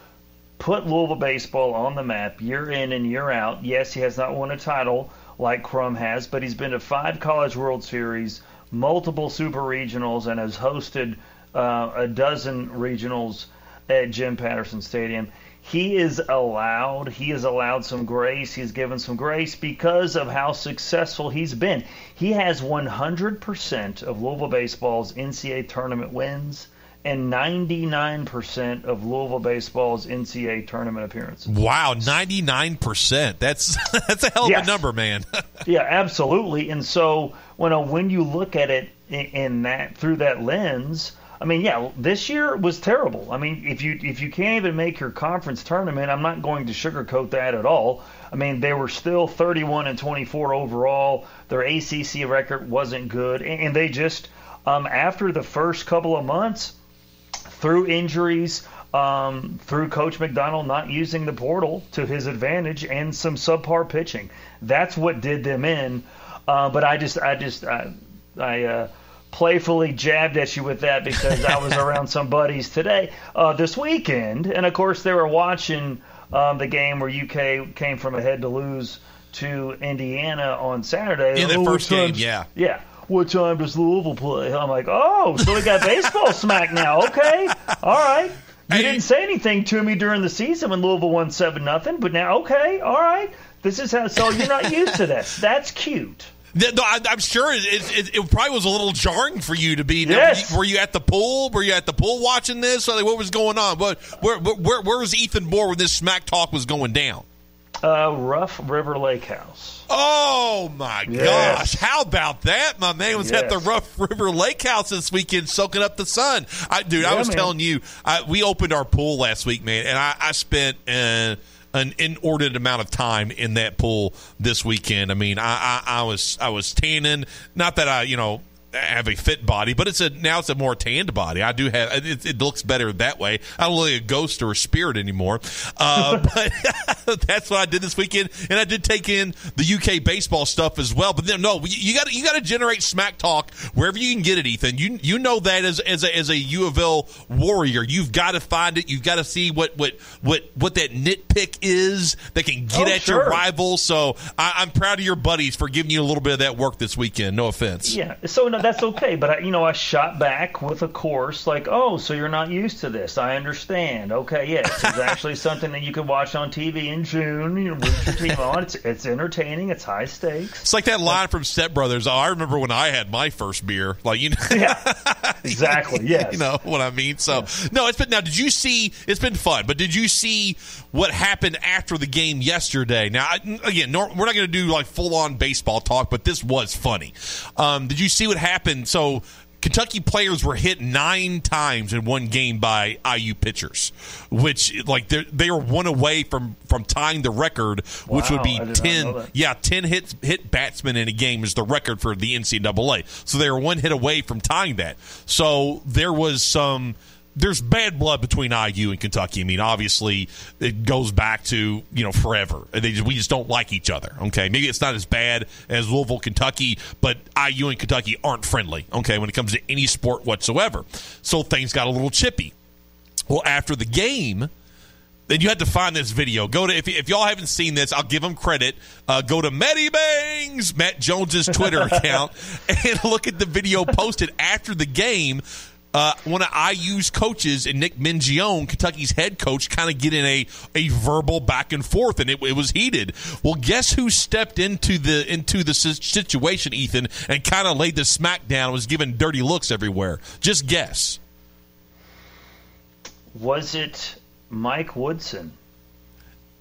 put Louisville baseball on the map year in and year out. Yes, he has not won a title like Crum has, but he's been to five College World Series, multiple Super Regionals, and has hosted uh, a dozen regionals at Jim Patterson Stadium. He is allowed, he has allowed some grace, he's given some grace because of how successful he's been. He has one hundred percent of Louisville baseball's N C double A tournament wins and ninety-nine percent of Louisville baseball's N C double A tournament appearances. Wow, ninety-nine percent. That's that's a hell of yes. a number, man. Yeah, absolutely. And so when, uh, when you look at it in, in that through that lens, I mean, yeah, this year was terrible. I mean, if you if you can't even make your conference tournament, I'm not going to sugarcoat that at all. I mean, they were still thirty-one and twenty-four overall. Their A C C record wasn't good, and they just um, after the first couple of months, through injuries, um, through Coach McDonnell not using the portal to his advantage, and some subpar pitching, that's what did them in. Uh, but I just, I just, I, I. Uh, playfully jabbed at you with that because I was around some buddies today, uh, this weekend, and of course they were watching um, the game where U K came from ahead to lose to Indiana on Saturday. In the oh, first game, time, yeah. Yeah. What time does Louisville play? I'm like, oh, so we got baseball smack now. Okay. All right. You hey. didn't say anything to me during the season when Louisville won seven nothing, but now, okay, all right. This is how, so you're not used to this. That's cute. No, I'm sure it, it, it probably was a little jarring for you to be. Yes. Were you at the pool? Were you at the pool watching this? Like, what was going on? What, where, where, where was Ethan Moore when this smack talk was going down? Uh, Rough River Lake House. Oh, my yes. gosh. How about that? My man was yes. at the Rough River Lake House this weekend soaking up the sun. I, dude, yeah, I was man. telling you, I, we opened our pool last week, man, and I, I spent uh, – an inordinate amount of time in that pool this weekend. I mean, I, I, I was I was tanning. Not that I, you know, have a fit body, but it's a now it's a more tanned body. I do have it, it looks better that way. I don't look like a ghost or a spirit anymore. Uh, but that's what I did this weekend, and I did take in the U K baseball stuff as well. But then, no, you got you got to generate smack talk wherever you can get it, Ethan. You you know that as as a, as a U of L warrior, you've got to find it. You've got to see what what what what that nitpick is that can get oh, at sure. your rival. So I, I'm proud of your buddies for giving you a little bit of that work this weekend. No offense. Yeah. So no. That's okay, but I, you know, I shot back with a course like, oh, so you're not used to this. I understand. Okay, yes, it's actually something that you can watch on T V in June. You know, root your team on. It's it's entertaining. It's high stakes. It's like that line from Step Brothers. Oh, I remember when I had my first beer. Like you know, yeah, exactly. Yes, you know what I mean. So yeah. no, it's been now. Did you see? It's been fun, but did you see what happened after the game yesterday? Now, again, we're not going to do like full on baseball talk, but this was funny. Um, did you see what happened? So Kentucky players were hit nine times in one game by I U pitchers, which like they were one away from, from tying the record, wow, which would be I did ten. not know that. Yeah, ten hits hit batsmen in a game is the record for the N C double A. So they were one hit away from tying that. So there was some. There's bad blood between I U and Kentucky. I mean, obviously, it goes back to, you know, forever. They just, we just don't like each other, okay? Maybe it's not as bad as Louisville, Kentucky, but I U and Kentucky aren't friendly, okay, when it comes to any sport whatsoever. So things got a little chippy. Well, after the game, then you had to find this video. Go to if, if y'all haven't seen this, I'll give him credit. Uh, go to Matty Bangs, Matt Jones's Twitter account, and look at the video posted after the game. Uh, one of I U's coaches and Nick Mingione, Kentucky's head coach, kind of get in a, a verbal back and forth, and it, it was heated. Well, guess who stepped into the into the situation, Ethan, and kind of laid the smack down and was giving dirty looks everywhere? Just guess. Was it Mike Woodson?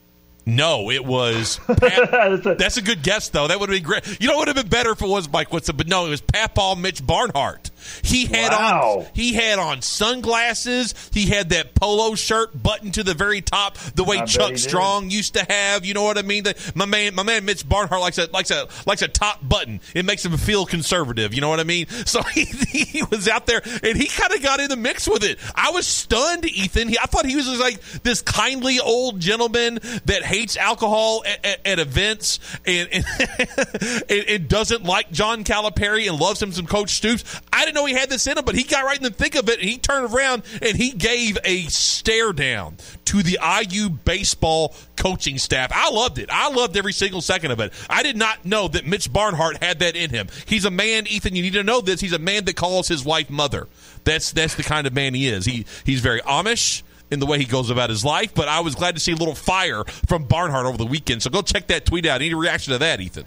No, it was Pat, that's a good guess, though. That would have been great. You know what would have been better if it was Mike Woodson, but no, it was Papaw Mitch Barnhart. He had wow. on he had on sunglasses. He had that polo shirt buttoned to the very top, the way I Chuck Strong used to have. You know what I mean? The, my man, my man Mitch Barnhart likes a likes a likes a top button. It makes him feel conservative. You know what I mean? So he, he was out there and he kind of got in the mix with it. I was stunned, Ethan. He, I thought he was just like this kindly old gentleman that hates alcohol at, at, at events and and, and and doesn't like John Calipari and loves him some Coach Stoops. I didn't know he had this in him, but he got right in the thick of it, and he turned around and he gave a stare down to the I U baseball coaching staff. I loved it. I loved every single second of it. I did not know that Mitch Barnhart had that in him. He's a man, Ethan, you need to know this. He's a man that calls his wife mother. That's that's the kind of man he is. He He's very Amish in the way he goes about his life, but I was glad to see a little fire from Barnhart over the weekend. So go check that tweet out. Any reaction to that, Ethan?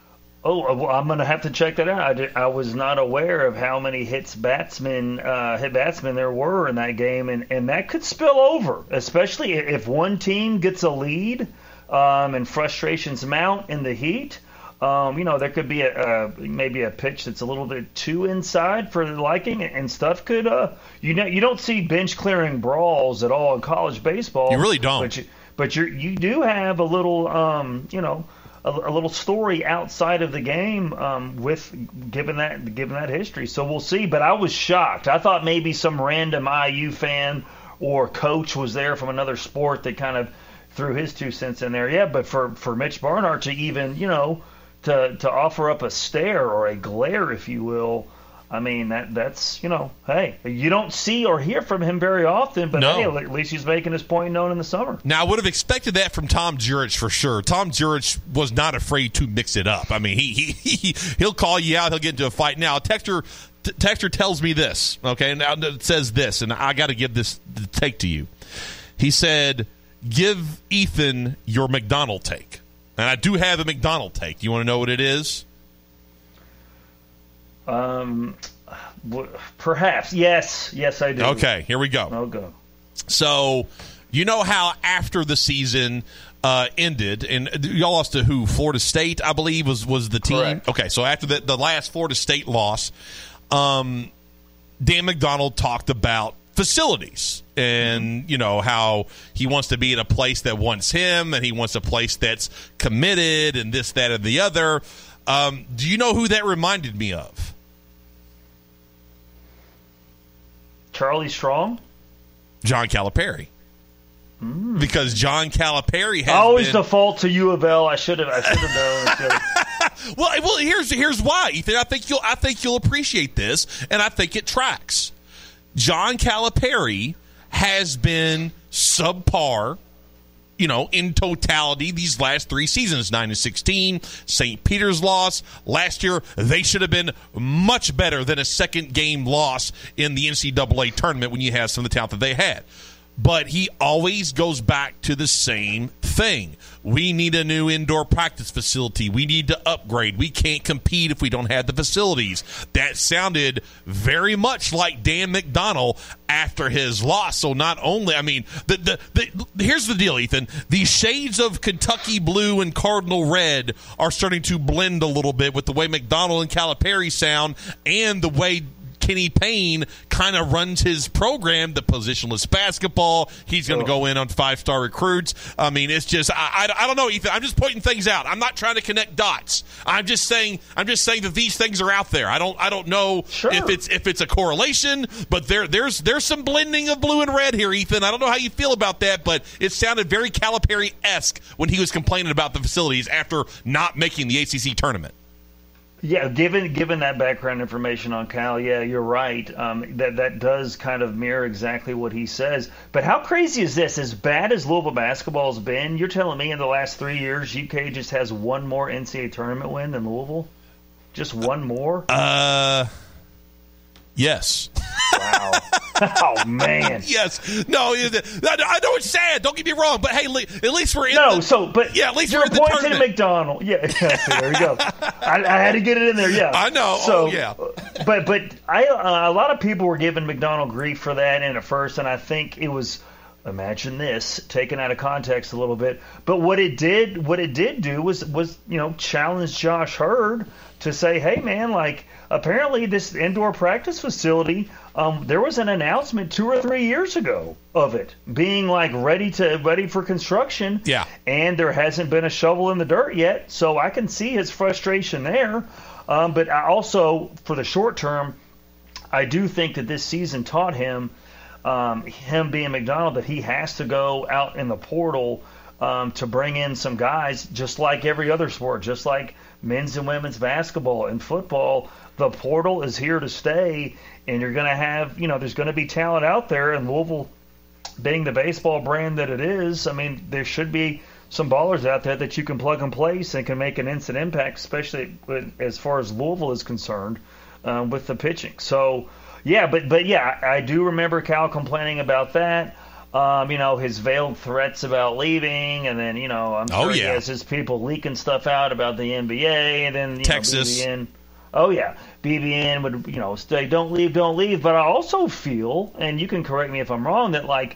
Oh, well, I'm going to have to check that out. I, did, I was not aware of how many hits batsmen, uh, hit batsmen there were in that game, and, and that could spill over, especially if one team gets a lead um, and frustrations mount in the heat. Um, you know, there could be a, a maybe a pitch that's a little bit too inside for the liking, and stuff could. Uh, you know, you don't see bench clearing brawls at all in college baseball. You really don't. But you, but you you do have a little, um, you know. A, a little story outside of the game um, with given that given that history. So we'll see. But I was shocked. I thought maybe some random I U fan or coach was there from another sport that kind of threw his two cents in there. Yeah, but for, for Mitch Barnhart to even, you know, to to offer up a stare or a glare, if you will, I mean, that that's, you know, hey, you don't see or hear from him very often, but no. hey, at least he's making his point known in the summer. Now, I would have expected that from Tom Jurich for sure. Tom Jurich was not afraid to mix it up. I mean, he, he, he, he'll call you out. He'll get into a fight. Now, Texter, t- Texter tells me this, okay, now it says this, and I got to give this take to you. He said, give Ethan your McDonald take. And I do have a McDonald take. You want to know what it is? Um, perhaps. Yes. Yes, I do. Okay, here we go. I'll go. So, you know how after the season uh, ended, and y'all lost to who? Florida State, I believe, was, was the team. Correct. Okay, so after the, the last Florida State loss, um, Dan McDonald talked about facilities and, you know, how he wants to be in a place that wants him and he wants a place that's committed and this, that, and the other. Um, do you know who that reminded me of? Charlie Strong? John Calipari. Mm. Because John Calipari has I always been... default to U of L. I should have. I should have known. well, well, here's here's why, Ethan. I think you'll I think you'll appreciate this, and I think it tracks. John Calipari has been subpar, you know, in totality these last three seasons, nine and sixteen, Saint Peter's loss. Last year, they should have been much better than a second game loss in the N C double A tournament when you have some of the talent that they had. But he always goes back to the same thing. We need a new indoor practice facility. We need to upgrade. We can't compete if we don't have the facilities. That sounded very much like Dan McDonnell after his loss. So not only, I mean, the, the, the here's the deal, Ethan. The shades of Kentucky blue and Cardinal red are starting to blend a little bit with the way McDonnell and Calipari sound and the way Kenny Payne kind of runs his program, the positionless basketball. He's going to go in on five-star recruits. I mean, it's just, I, I, I don't know, Ethan. I'm just pointing things out. I'm not trying to connect dots. I'm just saying, I'm just saying that these things are out there. I don't, I don't know sure. if it's if it's a correlation, but there, there's, there's some blending of blue and red here, Ethan. I don't know how you feel about that, but it sounded very Calipari-esque when he was complaining about the facilities after not making the A C C tournament. Yeah, given given that background information on Cal, yeah, you're right. Um, that that does kind of mirror exactly what he says. But how crazy is this? As bad as Louisville basketball's been, you're telling me in the last three years, U K just has one more N C double A tournament win than Louisville? Just one more? Uh, yes. Wow. Oh, man. Yes. No, I know it's sad. Don't get me wrong. But, hey, at least we're in no, the... so, but yeah, at least you're we're in the pointing tournament. to McDonald. Yeah, there you go. I, I had to get it in there, yeah. I know. So, oh, yeah. But, but I, uh, a lot of people were giving McDonald grief for that in at first, and I think it was Imagine this, taken out of context a little bit. But what it did, what it did do was, was you know, challenge Josh Hurd to say, hey, man, like, apparently this indoor practice facility, um, there was an announcement two or three years ago of it being, like, ready to ready for construction. Yeah. And there hasn't been a shovel in the dirt yet. So I can see his frustration there. Um, but I also, for the short term, I do think that this season taught him, Um, him being McDonald, that he has to go out in the portal um, to bring in some guys, just like every other sport, just like men's and women's basketball and football. The portal is here to stay, and you're going to have, you know, there's going to be talent out there. And Louisville, being the baseball brand that it is, I mean, there should be some ballers out there that you can plug and place and can make an instant impact, especially as far as Louisville is concerned uh, with the pitching. So. Yeah, but but yeah, I do remember Cal complaining about that. Um, you know, his veiled threats about leaving, and then, you know, I'm sure oh, yeah. he has his people leaking stuff out about the N B A, and then, you Texas. know, B B N. Oh, yeah. B B N would, you know, say, don't leave, don't leave. But I also feel, and you can correct me if I'm wrong, that, like,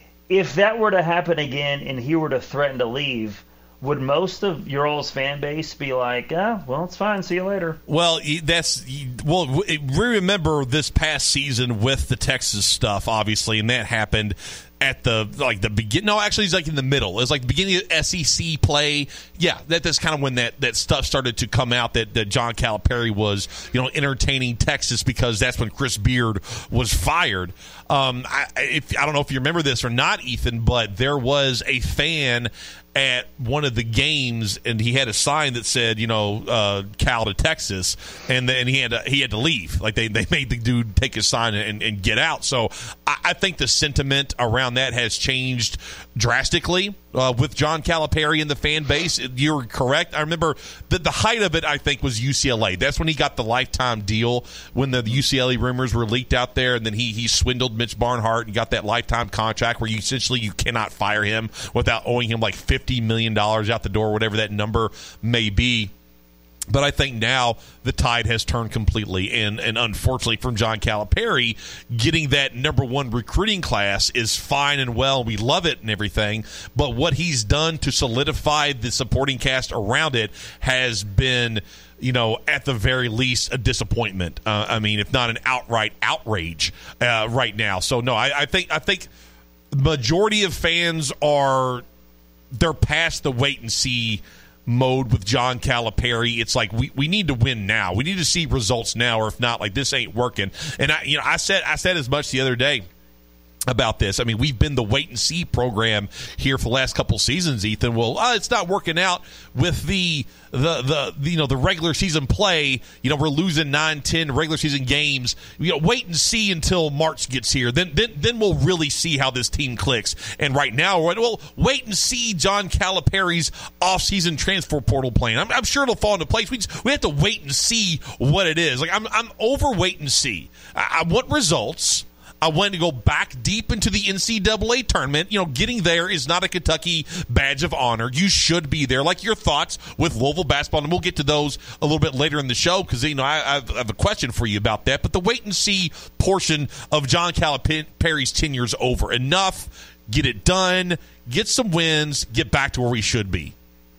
if that were to happen again and he were to threaten to leave, would most of your all's fan base be like, ah, well, it's fine, see you later? Well, that's well. We remember this past season with the Texas stuff, obviously, and that happened at the like the begin. No, actually, it's like in the middle. It was like the beginning of S E C play. Yeah, that, that's kind of when that, that stuff started to come out. That, that John Calipari was, you know, entertaining Texas, because that's when Chris Beard was fired. Um, I, if, I don't know if you remember this or not, Ethan, but there was a fan at one of the games, and he had a sign that said, you know, uh, Cal to Texas, and then he had to, he had to leave. Like they, they made the dude take his sign and, and get out. So I, I think the sentiment around that has changed drastically uh, with John Calipari and the fan base. You're correct. I remember the, the height of it, I think, was U C L A. That's when he got the lifetime deal, when the U C L A rumors were leaked out there, and then he he swindled Mitch Barnhart and got that lifetime contract where you essentially you cannot fire him without owing him like fifty million dollars out the door, whatever that number may be. But I think now the tide has turned completely, and, and unfortunately from John Calipari, getting that number one recruiting class is fine and well. We love it and everything, but what he's done to solidify the supporting cast around it has been, you know, at the very least, a disappointment. Uh, I mean, if not an outright outrage uh, right now. So no, I, I think I think majority of fans are they're past the wait and see mode with John Calipari. It's like we, we need to win now. We need to see results now, or if not, like this ain't working. And I you know I said I said as much the other day about this. I mean, we've been the wait and see program here for the last couple seasons, Ethan. Well, uh, it's not working out with the, the the the you know the regular season play. You know, we're losing nine, ten regular season games. You know, wait and see until March gets here. Then then then we'll really see how this team clicks. And right now, well, wait and see John Calipari's off-season transfer portal plan. I'm, I'm sure it'll fall into place. We just, we have to wait and see what it is. Like I'm I'm over wait and see. I, I want results. I want to go back deep into the N C double A tournament. You know, getting there is not a Kentucky badge of honor. You should be there. Like your thoughts with Louisville basketball, and we'll get to those a little bit later in the show because, you know, I, I have a question for you about that. But the wait-and-see portion of John Calipari's tenure is over. Enough. Get it done. Get some wins. Get back to where we should be.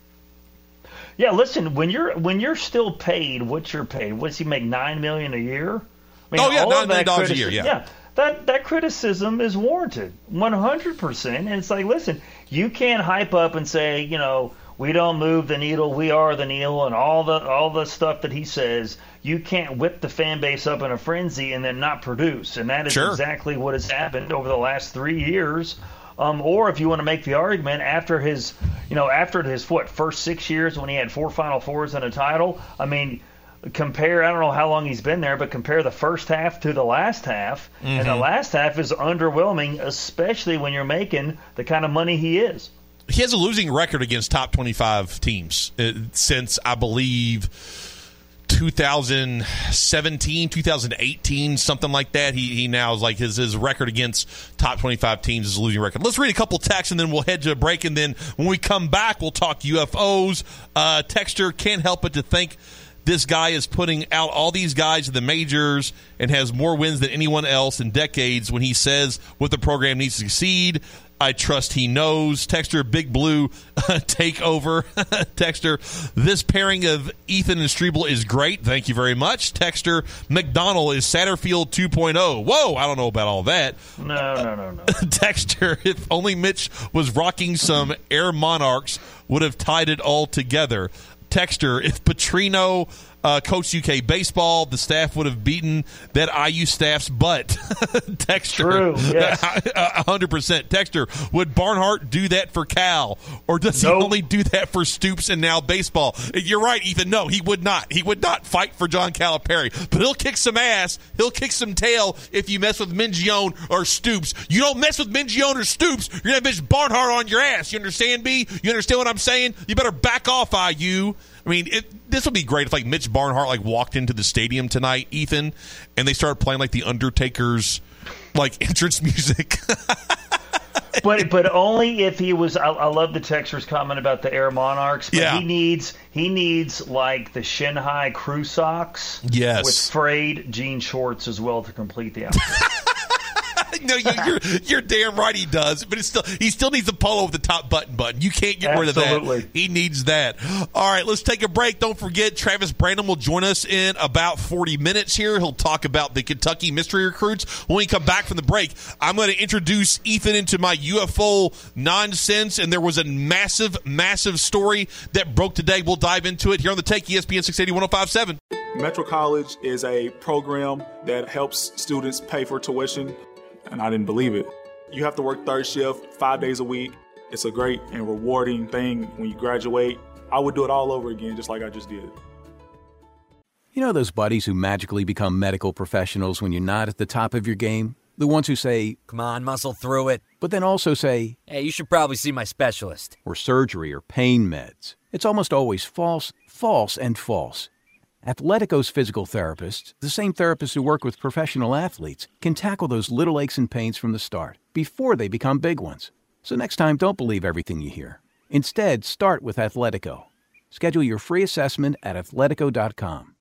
Yeah, listen, when you're when you're still paid what you're paid, what does he make, nine million dollars a year? I mean, oh, yeah, all nine of million that dollars a critici- year, yeah. yeah. That that criticism is warranted, one hundred percent. And it's like, listen, you can't hype up and say, you know, we don't move the needle, we are the needle, and all the all the stuff that he says. You can't whip the fan base up in a frenzy and then not produce. And that is sure. exactly what has happened over the last three years. Um, or if you want to make the argument, after his, you know, after his what first six years when he had four Final Fours and a title, I mean. Compare, I don't know how long he's been there, but compare the first half to the last half, mm-hmm. and the last half is underwhelming, especially when you're making the kind of money he is. He has a losing record against top twenty-five teams uh, since, I believe, two thousand seventeen, two thousand eighteen, something like that. He he now is like his, his record against top twenty-five teams is a losing record. Let's read a couple texts, and then we'll head to a break, and then when we come back, we'll talk U F Os. Uh, Texter can't help but to think this guy is putting out all these guys in the majors and has more wins than anyone else in decades when he says what the program needs to succeed. I trust he knows. Texter Big Blue takeover. Texter, this pairing of Ethan and Strebel is great. Thank you very much. Texter McDonald is Satterfield two point oh. Whoa, I don't know about all that. No, no, no, no. Texter, if only Mitch was rocking some Air Monarchs, would have tied it all together. Texter, if Petrino uh, coached U K baseball, the staff would have beaten that I U staff's butt. Texter, true, yes. one hundred percent. Texter, would Barnhart do that for Cal, or does Nope. he only do that for Stoops and now baseball? You're right, Ethan. No, he would not. He would not fight for John Calipari, but he'll kick some ass. He'll kick some tail if you mess with Mingione or Stoops. You don't mess with Mingione or Stoops, you're going to have Mitch Barnhart on your ass. You understand me? You understand what I'm saying? You better back off, I U. I mean, it, this would be great if, like, Mitch Barnhart, like, walked into the stadium tonight, Ethan, and they started playing, like, the Undertaker's, like, entrance music. But but only if he was. I, I love the texter's comment about the Air Monarchs. But Yeah. he needs he needs like the Shin High crew socks. Yes. With frayed jean shorts as well to complete the outfit. No, you, you're you're damn right he does, but it's still he still needs a polo with the top button button. You can't get rid of Absolutely. that. He needs that. All right, let's take a break. Don't forget, Travis Brandon will join us in about forty minutes here. He'll talk about the Kentucky mystery recruits. When we come back from the break, I'm going to introduce Ethan into my U F O nonsense, and there was a massive, massive story that broke today. We'll dive into it here on the Take, E S P N six eighty, one oh five point seven. Metro College is a program that helps students pay for tuition, and I didn't believe it. You have to work third shift five days a week. It's a great and rewarding thing when you graduate. I would do it all over again, just like I just did. You know those buddies who magically become medical professionals when you're not at the top of your game? The ones who say, "Come on, muscle through it," but then also say, "Hey, you should probably see my specialist." Or surgery or pain meds. It's almost always false, false, and false. Athletico's physical therapists, the same therapists who work with professional athletes, can tackle those little aches and pains from the start, before they become big ones. So next time, don't believe everything you hear. Instead, start with Athletico. Schedule your free assessment at athletico dot com.